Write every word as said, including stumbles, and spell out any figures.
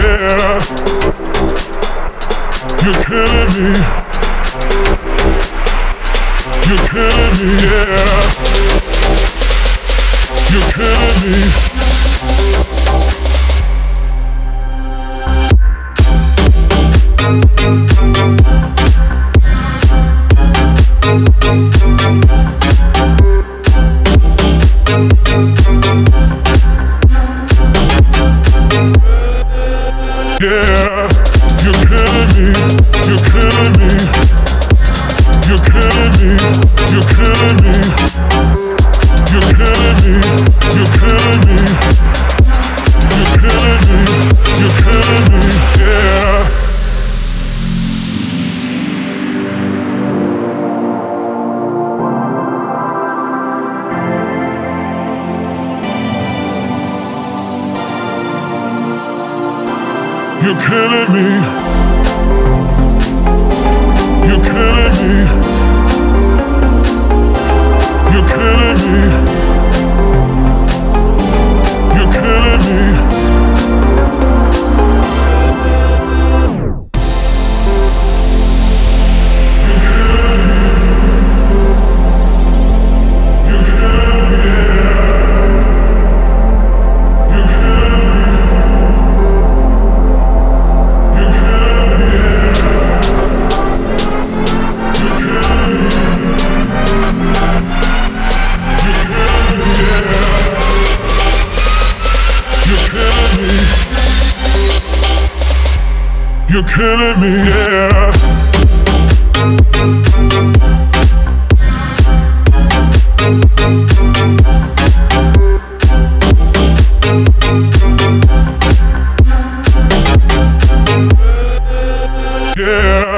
yeah. You're killing me. You're killing me, yeah. You're killing me. Yeah, you're killing me, you're killing me, you're killing me, you're killing me, you're killing me, you're killing me, you're killing me, you're killing me, yeah. You're killing me. You're killing me. You're killing me. You're killing me. You're killing me, yeah. Yeah.